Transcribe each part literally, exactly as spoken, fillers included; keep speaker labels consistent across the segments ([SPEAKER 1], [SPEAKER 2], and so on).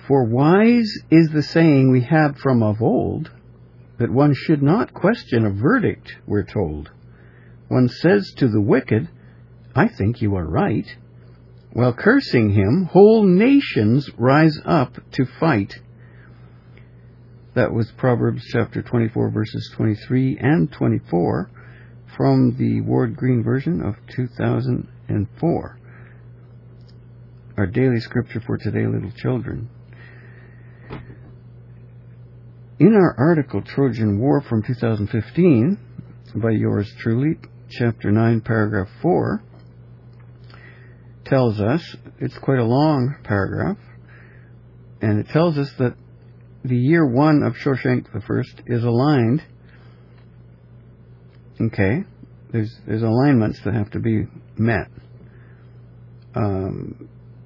[SPEAKER 1] For wise is the saying we had from of old, that one should not question a verdict, we're told. One says to the wicked, I think you are right, while cursing him, whole nations rise up to fight. That was Proverbs chapter twenty-four, verses twenty-three and twenty-four, from the Ward Green version of two thousand four. Our daily scripture for today, little children. In our article, Trojan War from two thousand fifteen, by yours truly, chapter nine, paragraph four, tells us, it's quite a long paragraph, and it tells us that the year one of Shoshenq the First is aligned. Okay, there's there's alignments that have to be met um,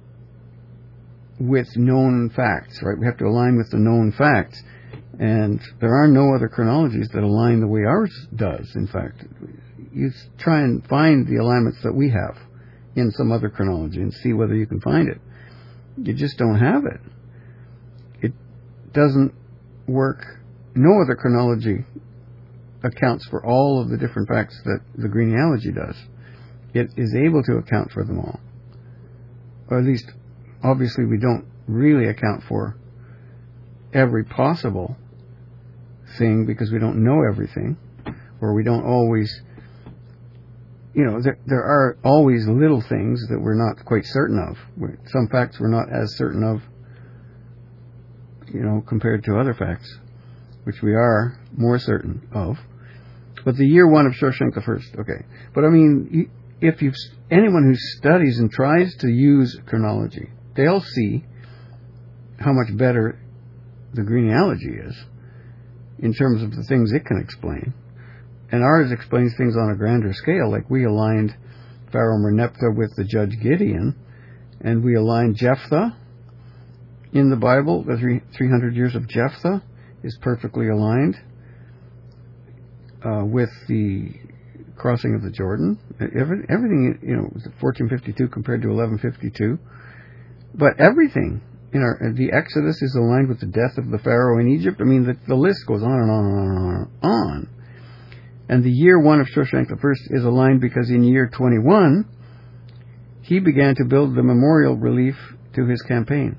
[SPEAKER 1] with known facts, right? We have to align with the known facts, and there are no other chronologies that align the way ours does. In fact, you try and find the alignments that we have in some other chronology and see whether you can find it. You just don't have it. It doesn't work. No other chronology accounts for all of the different facts that the genealogy does. It is able to account for them all. Or at least, obviously, we don't really account for every possible thing because we don't know everything, or we don't always, you know, there, there are always little things that we're not quite certain of. Some facts we're not as certain of, you know, compared to other facts, which we are more certain of. But the year one of Shoshenq the First, okay. But I mean, if you've, anyone who studies and tries to use chronology, they'll see how much better the genealogy is in terms of the things it can explain. And ours explains things on a grander scale, like we aligned Pharaoh Merneptah with the judge Gideon, and we aligned Jephthah in the Bible. The three, 300 years of Jephthah is perfectly aligned uh, with the crossing of the Jordan. Every, everything, you know, fourteen fifty-two compared to eleven fifty-two. But everything in our, the Exodus is aligned with the death of the Pharaoh in Egypt. I mean, the, the list goes on and on and on and on. And the year one of Shoshenq the First is aligned because in year twenty-one, he began to build the memorial relief to his campaign.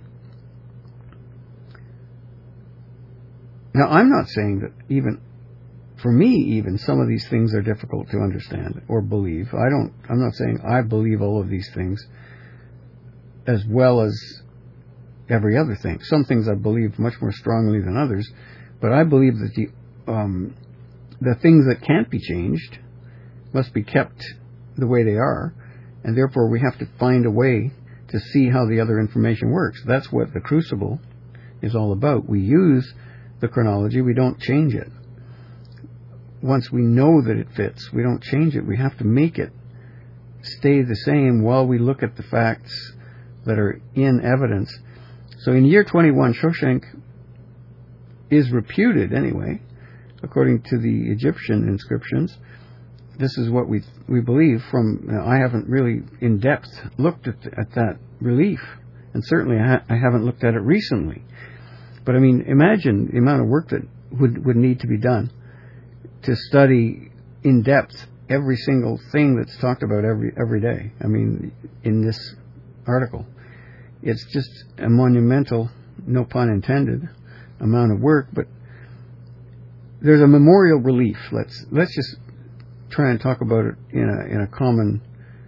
[SPEAKER 1] Now, I'm not saying that even, for me even, some of these things are difficult to understand or believe. I don't, I'm not saying I believe all of these things as well as every other thing. Some things I believe much more strongly than others, but I believe that the um, the things that can't be changed must be kept the way they are, and therefore we have to find a way to see how the other information works. That's what the Crucible is all about. We use the chronology, we don't change it. Once we know that it fits, we don't change it. We have to make it stay the same while we look at the facts that are in evidence. So in year twenty-one, Shoshenq is reputed, anyway, according to the Egyptian inscriptions. This is what we we believe from, uh, I haven't really in depth looked at, at that relief, and certainly I, ha- I haven't looked at it recently. But I mean, imagine the amount of work that would, would need to be done to study in depth every single thing that's talked about every every day. I mean, in this article. It's just a monumental, no pun intended, amount of work, but there's a memorial relief. Let's let's just try and talk about it in a in a common,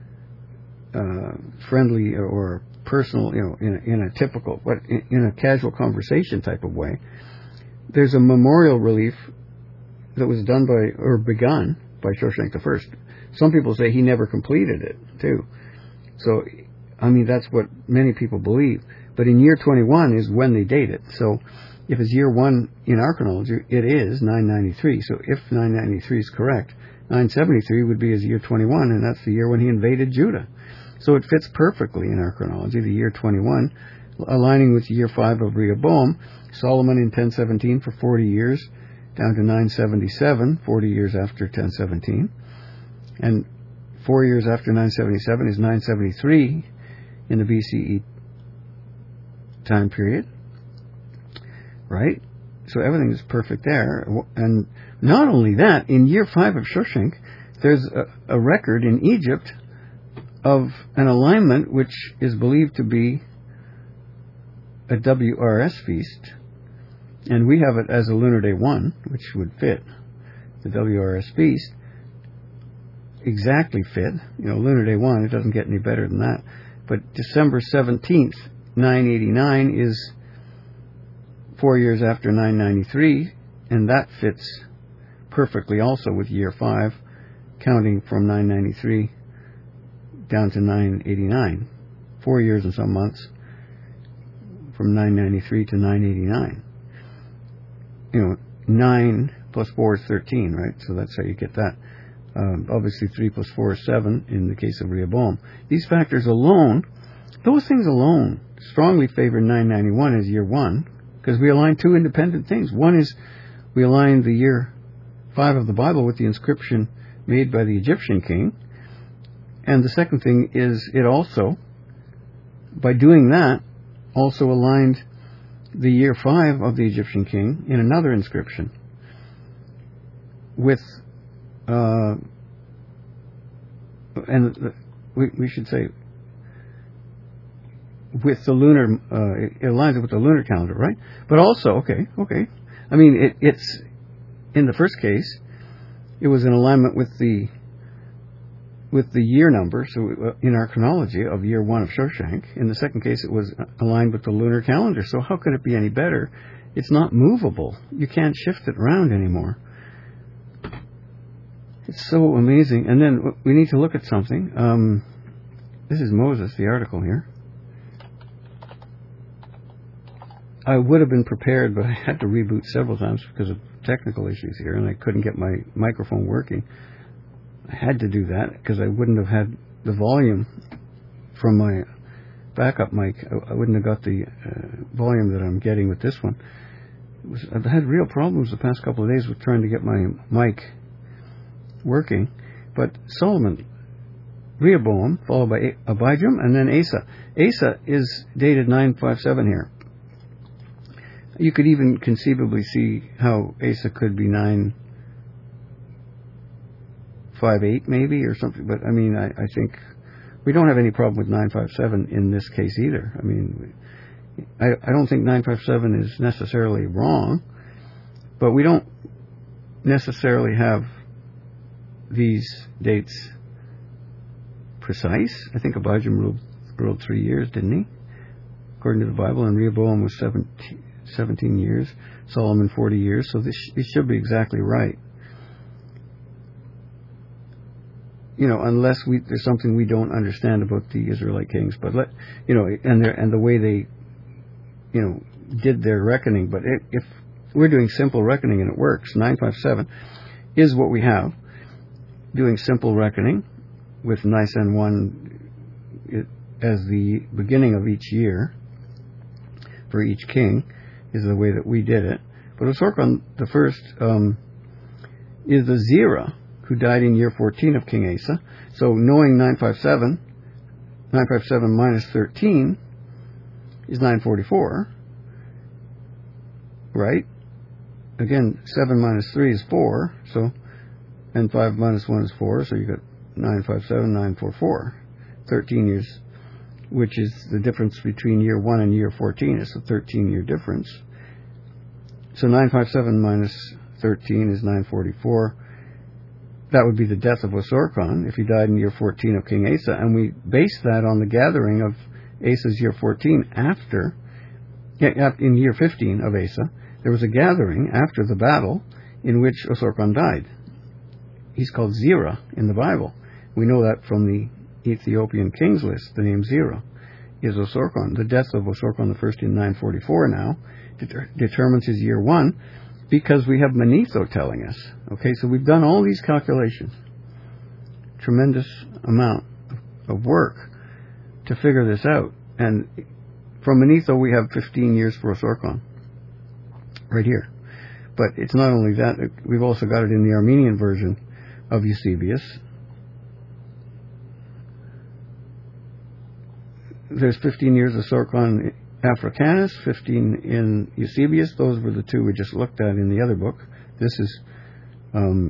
[SPEAKER 1] uh, friendly or personal, you know, in a, in a typical, but in, in a casual conversation type of way. There's a memorial relief that was done by or begun by Shoshenq the First. Some people say he never completed it too. So, I mean, that's what many people believe. But in year twenty-one is when they date it. So if it's year one in our chronology, it is nine ninety-three. So if nine ninety-three is correct, nine seventy-three would be his year twenty-one, and that's the year when he invaded Judah. So it fits perfectly in our chronology, the year twenty-one, aligning with year five of Rehoboam, Solomon in ten seventeen for forty years, down to nine seventy-seven, forty years after ten seventeen. And four years after nine seventy-seven is nine seventy-three in the B C E time period. right? So everything is perfect there. And not only that, in year five of Shoshenq, there's a, a record in Egypt of an alignment which is believed to be a W R S feast, and we have it as a lunar day one, which would fit the W R S feast, exactly fit. You know, lunar day one, it doesn't get any better than that. But December seventeenth, nine eighty-nine is four years after nine ninety-three, and that fits perfectly also with year five, counting from nine ninety-three down to nine eighty-nine. Four years and some months from nine ninety-three to nine eighty-nine. You know, nine plus four is thirteen, right? So that's how you get that. Um, obviously, three plus four is seven in the case of Rehoboam. These factors alone, those things alone, strongly favor nine ninety-one as year one, because we align two independent things. One is we align the year five of the Bible with the inscription made by the Egyptian king. And the second thing is it also, by doing that, also aligned the year five of the Egyptian king in another inscription with, uh, and the, we, we should say, with the lunar, uh, it aligns it with the lunar calendar, right? But also, okay, okay. I mean, it, it's, in the first case, it was in alignment with the with the year number, so in our chronology of year one of Shoshenq. In the second case, it was aligned with the lunar calendar. So how could it be any better? It's not movable. You can't shift it around anymore. It's so amazing. And then we need to look at something. Um, this is Moses, the article here. I would have been prepared, but I had to reboot several times because of technical issues here, and I couldn't get my microphone working. I had to do that because I wouldn't have had the volume from my backup mic. I, I wouldn't have got the uh, volume that I'm getting with this one. It was, I've had real problems the past couple of days with trying to get my mic working. But Solomon, Rehoboam, followed by Abijam, and then Asa. Asa is dated nine fifty-seven here. You could even conceivably see how Asa could be nine fifty-eight maybe or something, but I mean, I, I think we don't have any problem with nine fifty-seven in this case either. I mean, I, I don't think nine fifty-seven is necessarily wrong, but we don't necessarily have these dates precise. I think Abijam ruled, ruled three years, didn't he? According to the Bible, and Rehoboam was seventeen, seventeen years, Solomon forty years, so this it should be exactly right. You know, unless we, there's something we don't understand about the Israelite kings, but let, you know, and their, and the way they, you know, did their reckoning. But it, if we're doing simple reckoning and it works, nine fifty-seven is what we have. Doing simple reckoning with Nisan one as the beginning of each year for each king is the way that we did it. But Osorkon the first um, is the Zerah, who died in year fourteen of King Asa. So knowing nine fifty-seven, nine fifty-seven minus thirteen is nine forty-four, right? Again, seven minus three is four, so, and five minus one is four, so you got nine fifty-seven, nine forty-four, thirteen years, which is the difference between year one and year fourteen. It's a thirteen year difference. So nine fifty-seven minus thirteen is nine forty-four. That would be the death of Osorkon if he died in year fourteen of King Asa, and we base that on the gathering of Asa's year fourteen after, in year fifteen of Asa, there was a gathering after the battle in which Osorkon died. He's called Zerah in the Bible. We know that from the Ethiopian kings list. The name Zerah is Osorkon. The death of Osorkon the first in nine forty-four now det- determines his year one, because we have Manetho telling us. Okay, so we've done all these calculations. Tremendous amount of work to figure this out. And from Manetho we have fifteen years for Osorkon. Right here. But it's not only that, we've also got it in the Armenian version of Eusebius. There's fifteen years of Osorkon Africanus, fifteen in Eusebius. Those were the two we just looked at in the other book. This is, um,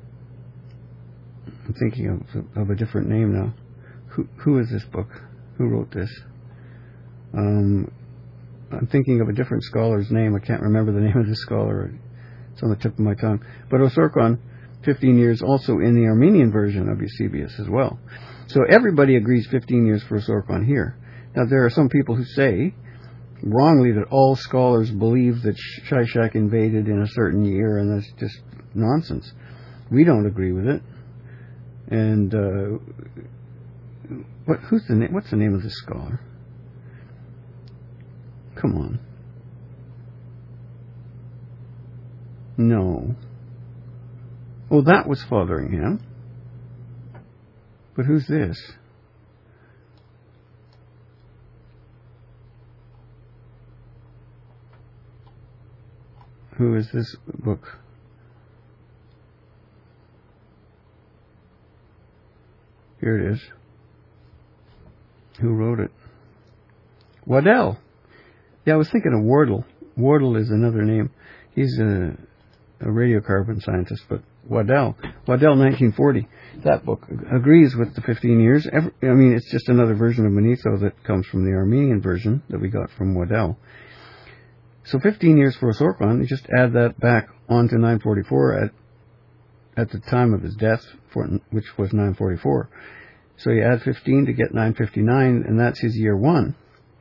[SPEAKER 1] I'm thinking of, of a different name now. Who, who is this book? Who wrote this? Um, I'm thinking of a different scholar's name. I can't remember the name of the scholar. It's on the tip of my tongue. But Osorkon, fifteen years, also in the Armenian version of Eusebius as well. So everybody agrees fifteen years for Osorkon here. Now, there are some people who say, wrongly, that all scholars believe that Shishak invaded in a certain year, and that's just nonsense. We don't agree with it. And uh, what? Who's the name? What's the name of this scholar? Come on. No. Oh, that was Fotheringham. But who's this? Who is this book? Here it is. Who wrote it? Waddell. Yeah, I was thinking of Wardle. Wardle is another name. He's a, a radiocarbon scientist, but Waddell. Waddell, nineteen forty. That book agrees with the fifteen years. Every, I mean, it's just another version of Manetho that comes from the Armenian version that we got from Waddell. So fifteen years for Osorkon, you just add that back onto nine forty-four at at the time of his death, for, which was nine forty-four. So you add fifteen to get nine fifty-nine, and that's his year one.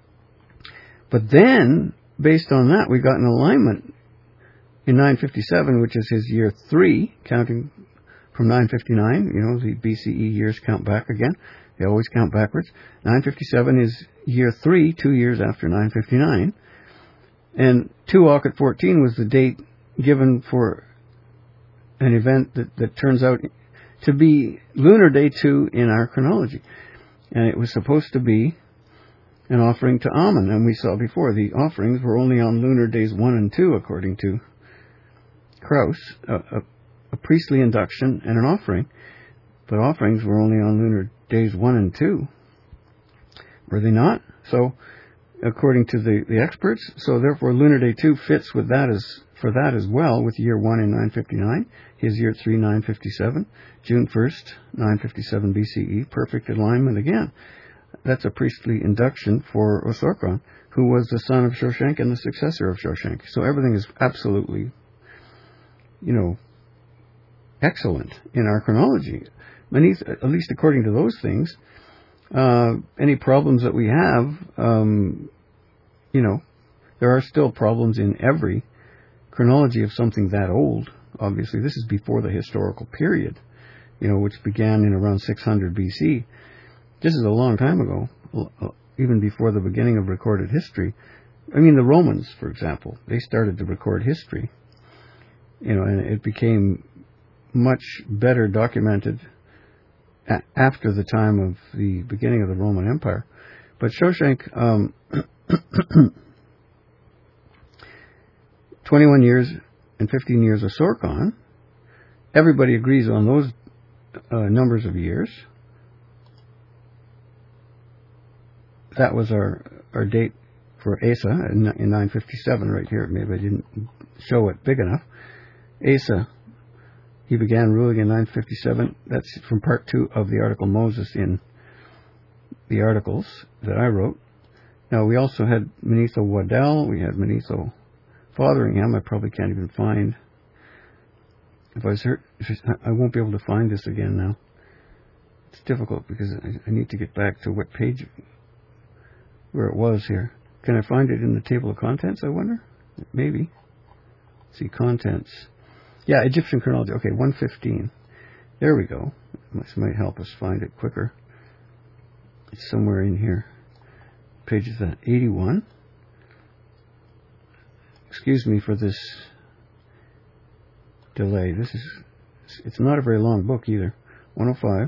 [SPEAKER 1] But then, based on that, we got an alignment in nine fifty-seven, which is his year three, counting from nine fifty-nine. You know, the B C E years count back again. They always count backwards. nine fifty-seven is year three, two years after nine fifty-nine. And two Aukhet fourteen was the date given for an event that, that turns out to be Lunar Day two in our chronology. And it was supposed to be an offering to Amun. And we saw before, the offerings were only on lunar days one and two, according to Krauss, a, a, a priestly induction and an offering. But offerings were only on lunar days one and two. Were they not? So, according to the, the experts, so therefore lunar day two fits with that as for that as well, with year one in nine fifty-nine, his year three nine fifty-seven, June first nine fifty-seven B C E, perfect alignment again. That's a priestly induction for Osorkon, who was the son of Shoshenq and the successor of Shoshenq. So everything is absolutely, you know, excellent in our chronology. Many, at least according to those things. Uh, any problems that we have, um, you know, there are still problems in every chronology of something that old. Obviously, this is before the historical period, you know, which began in around six hundred B C. This is a long time ago, even before the beginning of recorded history. I mean, the Romans, for example, they started to record history, you know, and it became much better documented a- after the time of the beginning of the Roman Empire. But Shoshenq, um, twenty-one years and fifteen years of Osorkon, everybody agrees on those uh, numbers of years. That was our, our date for Asa in, in nine fifty-seven right here. Maybe I didn't show it big enough. Asa, he began ruling in nine fifty-seven. That's from part two of the article Moses in the articles that I wrote. Now, we also had Manetho Waddell. We had Manetho Fotheringham. I probably can't even find. If I was hurt, I won't be able to find this again now. It's difficult because I, I need to get back to what page, where it was here. Can I find it in the table of contents, I wonder? Maybe. Let's see, contents. Yeah, Egyptian chronology. Okay, one fifteen. There we go. This might help us find it quicker. It's somewhere in here. Page is that eighty-one. Excuse me for this delay. This is, it's not a very long book either. one oh five.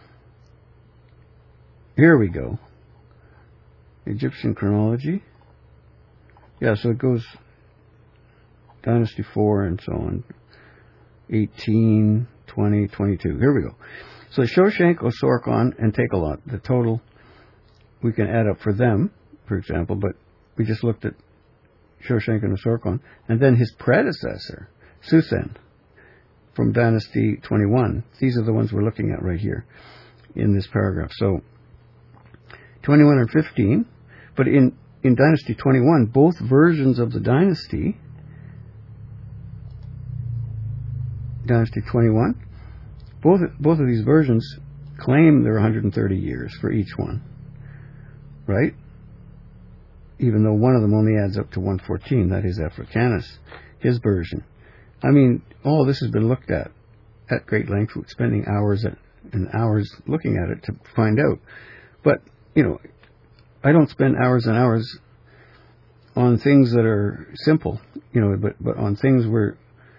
[SPEAKER 1] Here we go. Egyptian chronology. Yeah, so it goes Dynasty four and so on. eighteen, twenty, twenty-two. Here we go. So Shoshenq, Osorkon, and Takelot, the total we can add up for them, for example, but we just looked at Shoshenq and Osorkon, and then his predecessor, Susen, from Dynasty twenty-one. These are the ones we're looking at right here in this paragraph. So, twenty-one and fifteen, but in, in Dynasty twenty-one, both versions of the dynasty, Dynasty twenty-one, both, both of these versions claim they're one hundred thirty years for each one, right? Even though one of them only adds up to one fourteen, that is Africanus, his version. I mean, all this has been looked at at great length, spending hours and hours looking at it to find out. But, you know, I don't spend hours and hours on things that are simple, you know, but, but on things where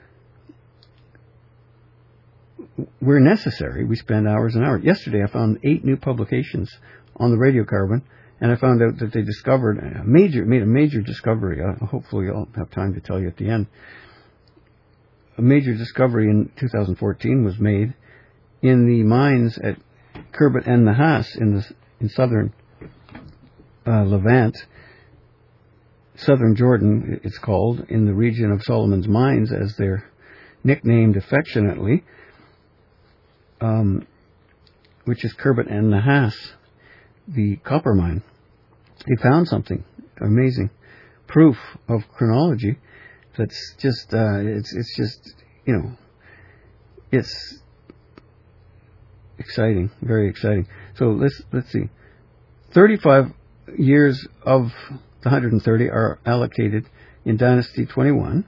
[SPEAKER 1] where necessary, we spend hours and hours. Yesterday I found eight new publications on the radiocarbon, and I found out that they discovered a major, made a major discovery. Uh, hopefully I'll have time to tell you at the end. A major discovery in two thousand fourteen was made in the mines at Khirbet en Nahas in the in southern uh, Levant, southern Jordan, it's called, in the region of Solomon's Mines, as they're nicknamed affectionately, um, which is Khirbet en Nahas, the copper mine. They found something amazing, proof of chronology. That's just, uh, it's, it's just, you know, it's exciting, very exciting. So let's, let's see. thirty-five years of the one hundred thirty are allocated in Dynasty twenty-one.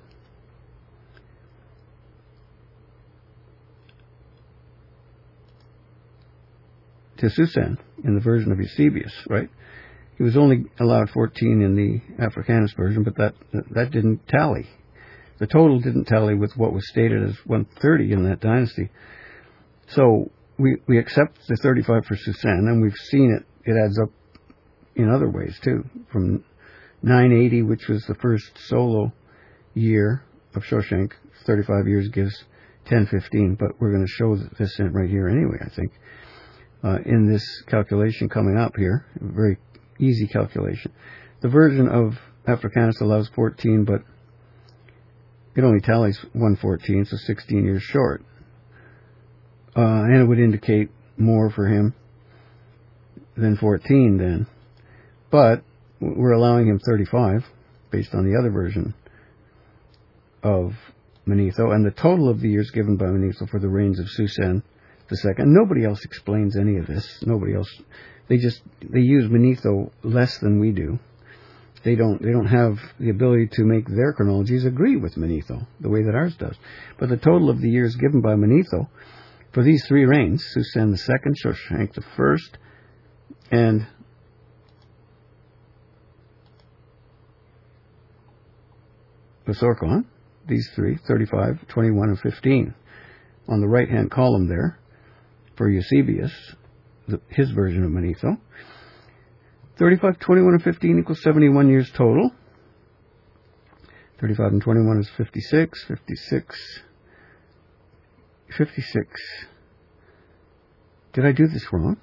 [SPEAKER 1] To Susen in the version of Eusebius, right? He was only allowed fourteen in the Africanus version, but that that didn't tally. The total didn't tally with what was stated as one hundred thirty in that dynasty. So we we accept the thirty-five for Susen, and we've seen it. It adds up in other ways too. From nine eighty, which was the first solo year of Shoshenq, thirty-five years gives ten fifteen. But we're going to show this in right here anyway, I think, uh, in this calculation coming up here. A very easy calculation. The version of Africanus allows fourteen, but it only tallies one fourteen, so sixteen years short. Uh, and it would indicate more for him than fourteen then. But we're allowing him thirty-five based on the other version of Manetho, and the total of the years given by Manetho for the reigns of Susen the second. Nobody else explains any of this. Nobody else. They just they use Manetho less than we do. They don't they don't have the ability to make their chronologies agree with Manetho the way that ours does. But the total of the years given by Manetho for these three reigns, Susen the second, Shoshenq the first, and Osorkon, these three, thirty-five, twenty-one, and fifteen. On the right-hand column there, for Eusebius, the, his version of Manetho, thirty-five, twenty-one, and fifteen equals seventy-one years total. thirty-five and twenty-one is fifty-six, fifty-six, fifty-six. Did I do this wrong?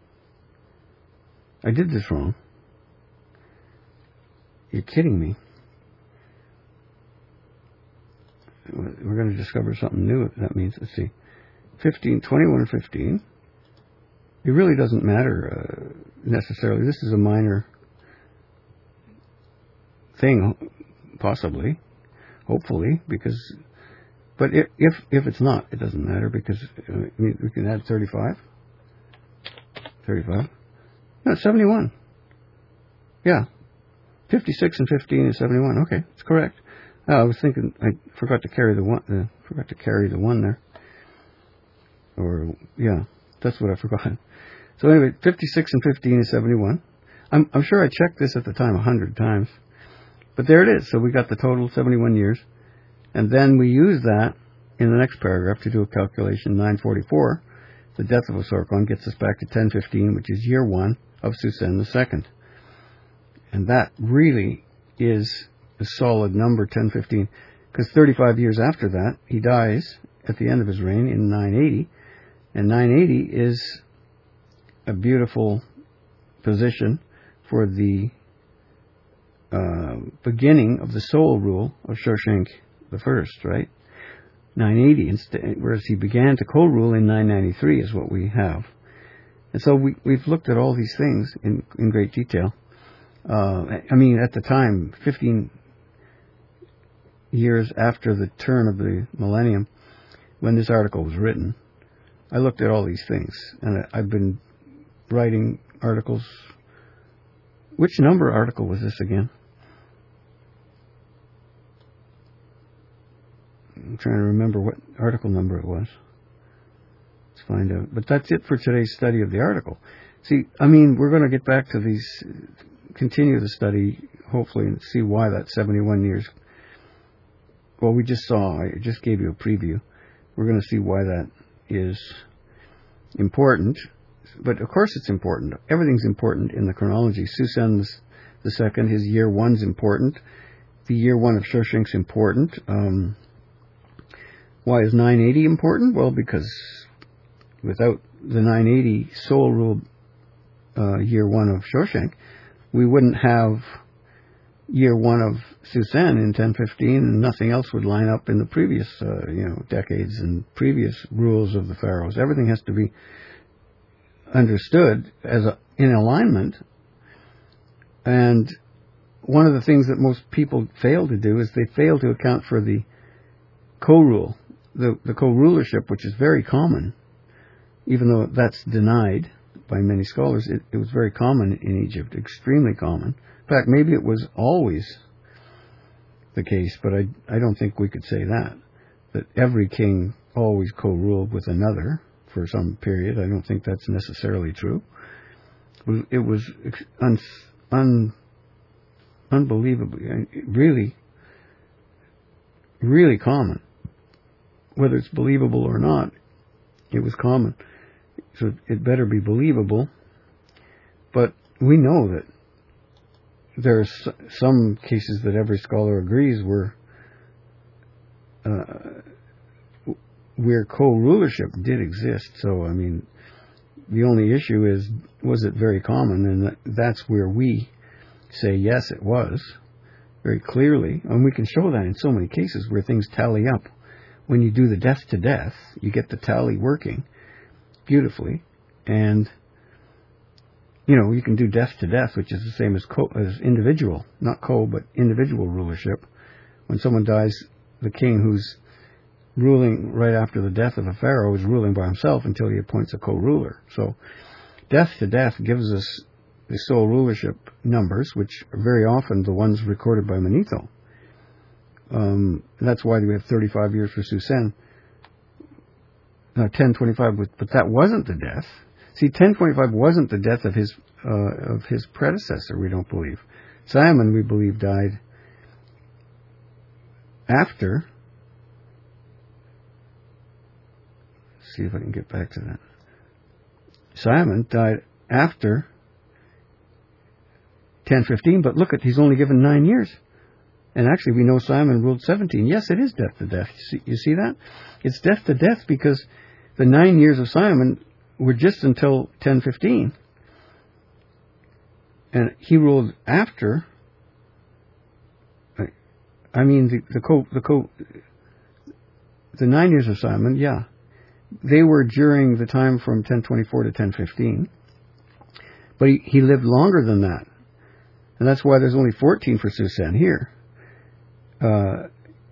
[SPEAKER 1] I did this wrong. You're kidding me. We're going to discover something new. That means, let's see, fifteen, twenty-one, and fifteen. It really doesn't matter uh, necessarily. This is a minor thing, possibly, hopefully, because. But if if, if it's not, it doesn't matter, because uh, I mean, we can add thirty-five. thirty-five. No, seventy-one. Yeah, fifty-six and fifteen is seventy-one. Okay, it's correct. Oh, I was thinking I forgot to carry the one. Uh, forgot to carry the one there. Or yeah, that's what I forgot. So anyway, fifty-six and fifteen is seventy-one. I'm I'm sure I checked this at the time a hundred times, but there it is. So we got the total seventy-one years, and then we use that in the next paragraph to do a calculation. nine forty-four, the death of Osorkon, gets us back to ten fifteen, which is year one of Susen the second, and that really is a solid number, ten fifteen, because thirty-five years after that, he dies at the end of his reign in nine eighty, and nine eighty is a beautiful position for the uh, beginning of the sole rule of Shoshenq the First, right? nine eighty, instead, whereas he began to co-rule in nine ninety-three is what we have. And so we, we've looked at all these things in, in great detail. Uh, I mean, at the time, fifteen years after the turn of the millennium, when this article was written, I looked at all these things, and I've been writing articles. Which number article was this again? I'm trying to remember what article number it was. Let's find out. But that's it for today's study of the article. See, I mean, we're going to get back to these, continue the study, hopefully, and see why that seventy-one years. Well, we just saw, I just gave you a preview. We're going to see why that is important. But of course it's important. Everything's important in the chronology. Susen the second, his year one's important. The year one of Shoshenq's important. Um, why is nine eighty important? Well, because without the nine eighty sole rule uh, year one of Shoshenq, we wouldn't have year one of Susen in ten fifteen, and nothing else would line up in the previous, uh, you know, decades and previous rules of the pharaohs. Everything has to be understood as a, in alignment. And one of the things that most people fail to do is they fail to account for the co-rule, the, the co-rulership, which is very common, even though that's denied by many scholars. It, it was very common in Egypt, extremely common. In fact, maybe it was always the case, but I, I don't think we could say that, that every king always co-ruled with another for some period. I don't think that's necessarily true. It was un, un, unbelievably, really, really common. Whether it's believable or not, it was common. So it better be believable. But we know that there are some cases that every scholar agrees were uh, where co-rulership did exist. So, I mean, the only issue is, was it very common? And that, that's where we say, yes, it was, very clearly. And we can show that in so many cases where things tally up. When you do the death to death, you get the tally working beautifully. And, you know, you can do death to death, which is the same as co, as individual, not co, but individual rulership. When someone dies, the king who's ruling right after the death of a pharaoh is ruling by himself until he appoints a co-ruler. So death to death gives us the sole rulership numbers, which are very often the ones recorded by Manetho. Um, that's why we have thirty-five years for Susen. No, ten twenty-five, but that wasn't the death. See, ten twenty-five wasn't the death of his uh, of his predecessor, we don't believe. Simon, we believe, died after. Let's see if I can get back to that. Simon died after ten fifteen, but look at, he's only given nine years. And actually, we know Simon ruled seventeen. Yes, it is death to death. You see, you see that? It's death to death because the nine years of Simon were just until ten fifteen. And he ruled after. I mean, the, the co, the co, the nine years of Simon, yeah, they were during the time from ten twenty-four to ten fifteen. But he, he lived longer than that. And that's why there's only fourteen for Susen here. Uh,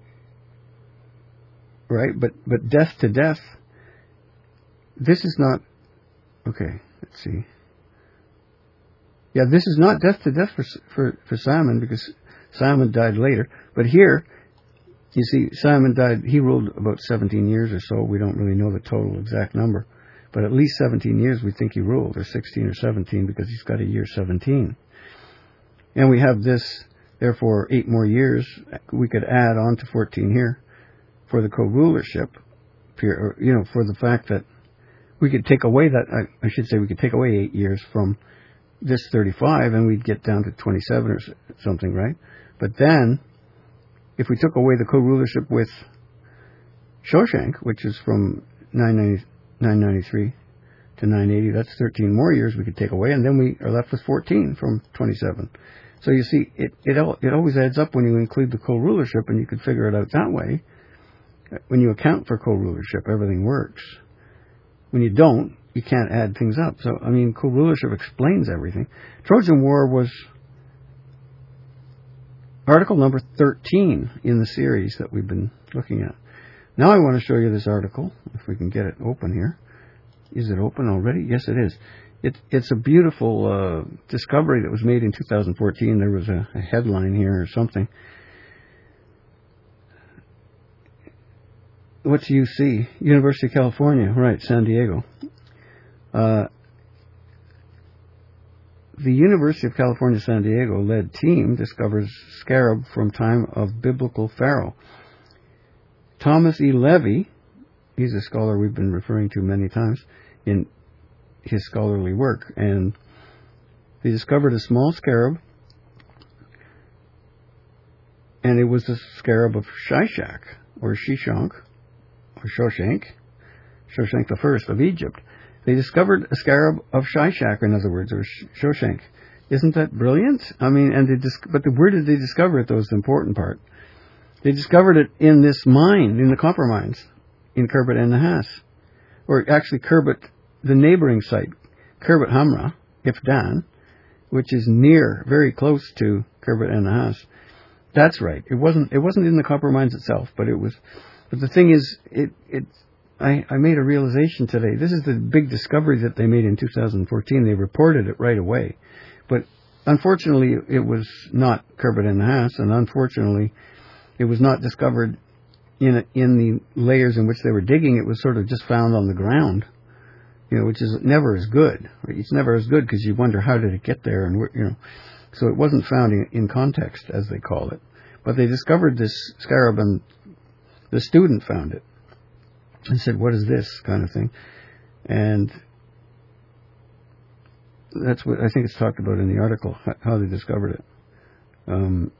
[SPEAKER 1] right? But, but death to death, this is not, okay, let's see. Yeah, this is not death to death for, for, for Simon, because Simon died later. But here, you see, Simon died, he ruled about seventeen years or so. We don't really know the total exact number. But at least seventeen years we think he ruled, or sixteen or seventeen, because he's got a year seventeen. And we have this, therefore, eight more years we could add on to fourteen here for the co-rulership, you know, for the fact that we could take away that, I should say we could take away eight years from this thirty-five and we'd get down to twenty-seven or something, right? But then, if we took away the co-rulership with Shoshenq, which is from nine ninety-three to nine eighty, that's thirteen more years we could take away, and then we are left with fourteen from twenty-seven. So you see, it it, al- it always adds up when you include the co-rulership, and you could figure it out that way. When you account for co-rulership, everything works. When you don't, you can't add things up. So, I mean, co-rulership explains everything. Trojan War was article number thirteen in the series that we've been looking at. Now I want to show you this article, if we can get it open here. Is it open already? Yes, it is. It, it's a beautiful uh, discovery that was made in two thousand fourteen. There was a, a headline here or something. What's U C? University of California, right, San Diego. Uh, the University of California, San Diego led team discovers scarab from time of biblical pharaoh. Thomas E. Levy, he's a scholar we've been referring to many times in his scholarly work, and they discovered a small scarab, and it was the scarab of Shishak, or Shishonk, or Shoshank, Shoshank the First of Egypt. They discovered a scarab of Shishak, in other words, or Shoshank. Isn't that brilliant? I mean, and they dis- but the, where did they discover it, though, is the important part. They discovered it in this mine, in the copper mines, in Khirbet en Nahas. Or actually, Khirbet, the neighboring site, Khirbet Hamra, Ifdan, which is near, very close to Khirbet en Nahas. That's right. It wasn't, it wasn't in the copper mines itself, but it was, but the thing is, it, it, I, I made a realization today. This is the big discovery that they made in two thousand fourteen. They reported it right away. But unfortunately, it was not Khirbet en Nahas, and unfortunately, it was not discovered in in the layers in which they were digging. It was sort of just found on the ground, you know, which is never as good. It's never as good because you wonder how did it get there, and you know, so it wasn't found in, in context, as they call it. But they discovered this scarab, and the student found it and said, "What is this?" kind of thing, and that's what I think it's talked about in the article, how they discovered it. Um,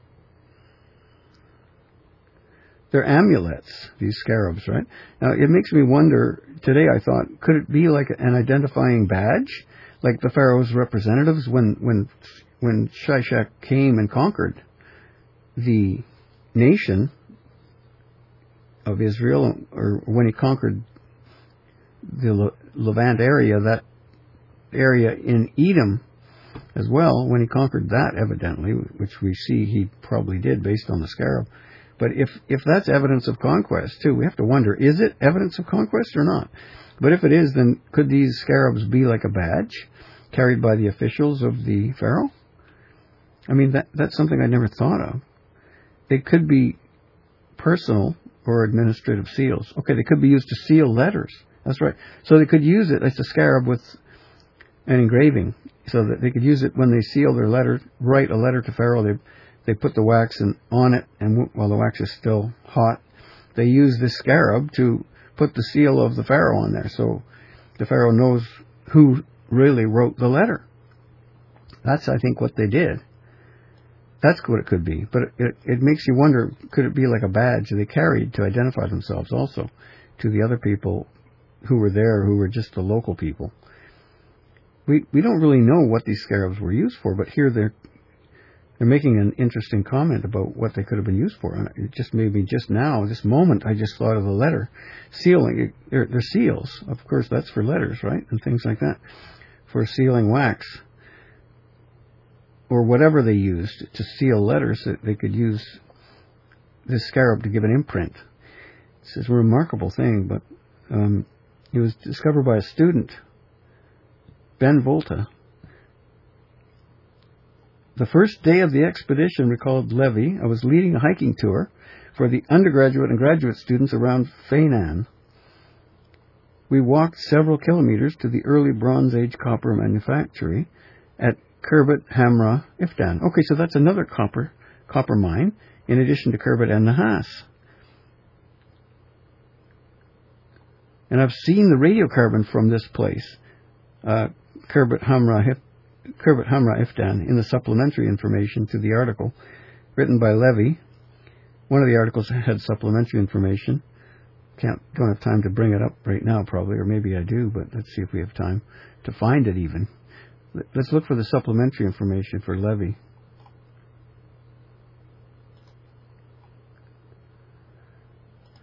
[SPEAKER 1] They're amulets, these scarabs, right? Now, it makes me wonder, today I thought, could it be like an identifying badge? Like the Pharaoh's representatives when, when, when Shishak came and conquered the nation of Israel, or when he conquered the Levant area, that area in Edom as well, when he conquered that, evidently, which we see he probably did based on the scarab. But if, if that's evidence of conquest, too, we have to wonder, is it evidence of conquest or not? But if it is, then could these scarabs be like a badge carried by the officials of the pharaoh? I mean, that that's something I never thought of. They could be personal or administrative seals. Okay, they could be used to seal letters. That's right. So they could use it as a scarab with an engraving, so that they could use it when they seal their letter, write a letter to Pharaoh. They They put the wax in, on it, and w- while the wax is still hot, they use this scarab to put the seal of the Pharaoh on there, so the Pharaoh knows who really wrote the letter. That's, I think, what they did. That's what it could be. But it, it, it makes you wonder, could it be like a badge they carried to identify themselves also to the other people who were there, who were just the local people? We we don't really know what these scarabs were used for, but here they're They're making an interesting comment about what they could have been used for. And it just made me just now, this moment, I just thought of the letter. Sealing, they're, they're seals. Of course, that's for letters, right? And things like that. For sealing wax. Or whatever they used to seal letters, that they could use this scarab to give an imprint. It's a remarkable thing, but um, it was discovered by a student, Ben Volta. The first day of the expedition, recalled Levy, I was leading a hiking tour for the undergraduate and graduate students around Fainan. We walked several kilometers to the early Bronze Age copper manufactory at Khirbet Hamra, Ifdan. Okay, so that's another copper copper mine, in addition to Khirbet en Nahas. And I've seen the radiocarbon from this place, uh, Khirbet Hamra Ifdan. Khirbet Hamra Ifdan, in the supplementary information to the article written by Levy. One of the articles had supplementary information. Can't don't have time to bring it up right now, probably, or maybe I do, but let's see if we have time to find it even. Let's look for the supplementary information for Levy.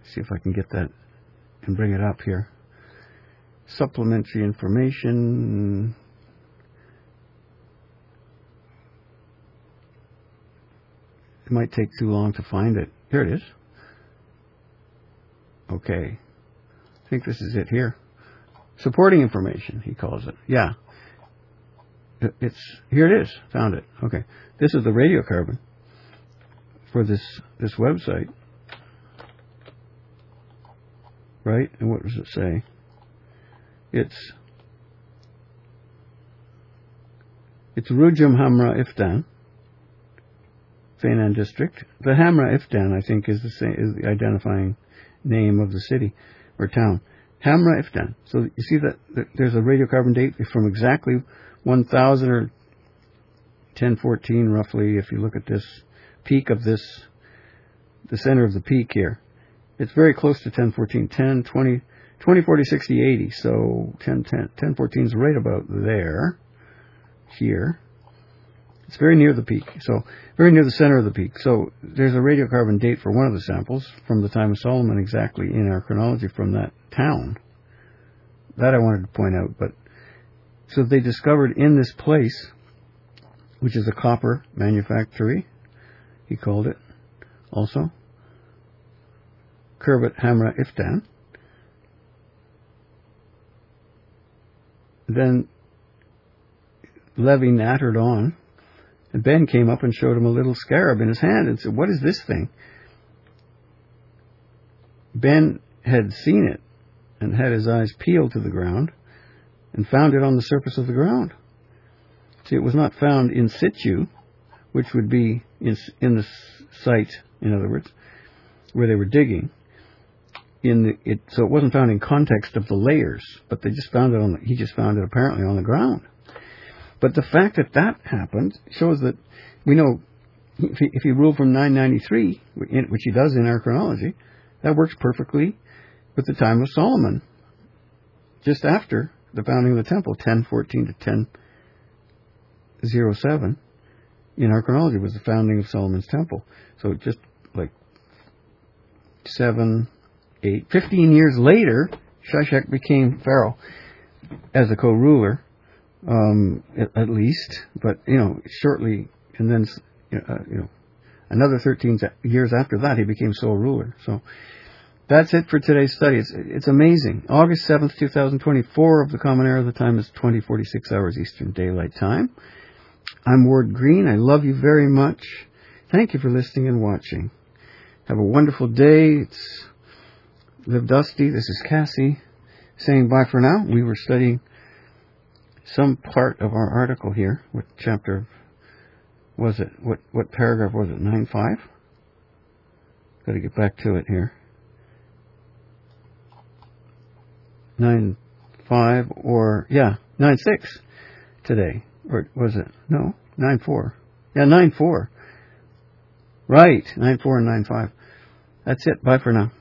[SPEAKER 1] see if I can get that and bring it up here. Supplementary information. It might take too long to find it. Here it is. Okay. I think this is it here. Supporting information, he calls it. Yeah. It's here it is. Found it. Okay. This is the radiocarbon for this this website. Right? And what does it say? It's it's Rujum Hamra Iftan, Fainan district. The Hamra Iftan, I think, is the same, is the identifying name of the city or town. Hamra Iftan. So you see that, that there's a radiocarbon date from exactly one thousand or ten fourteen roughly. If you look at this peak of this, the center of the peak here, it's very close to ten fourteen, ten, twenty, twenty, forty, sixty, eighty. So ten, ten, ten fourteen is right about there, here. It's very near the peak. So very near the center of the peak. So there's a radiocarbon date for one of the samples from the time of Solomon exactly in our chronology from that town. That I wanted to point out. But so they discovered in this place, which is a copper manufactory, he called it also, Kerbet Hamra Iftan. Then Levi nattered on, and Ben came up and showed him a little scarab in his hand and said, "What is this thing?" Ben had seen it and had his eyes peeled to the ground and found it on the surface of the ground. See, it was not found in situ, which would be in, in the site, in other words, where they were digging. In the, it, so it wasn't found in context of the layers, but they just found it on. The, he just found it apparently on the ground. But the fact that that happened shows that we know if he, if he ruled from nine ninety-three, which he does in our chronology, that works perfectly with the time of Solomon, just after the founding of the temple, ten fourteen to ten oh seven, in our chronology was the founding of Solomon's temple. So just like seven, eight, fifteen years later, Shishak became pharaoh as a co-ruler, um, at, at least. But you know, shortly, and then uh, you know, another thirteen years after that, he became sole ruler. So that's it for today's study. It's, it's amazing. August seventh, two thousand twenty-four of the Common Era. The time is twenty forty-six hours Eastern Daylight Time. I'm Ward Green. I love you very much. Thank you for listening and watching. Have a wonderful day. It's Live Dusty. This is Cassie saying bye for now. We were studying some part of our article here. What chapter was it? What what paragraph was it? nine five? Got to get back to it here. nine five or, yeah, nine six today. Or was it? No, nine four. Yeah, nine four. Right, nine four and nine five. That's it. Bye for now.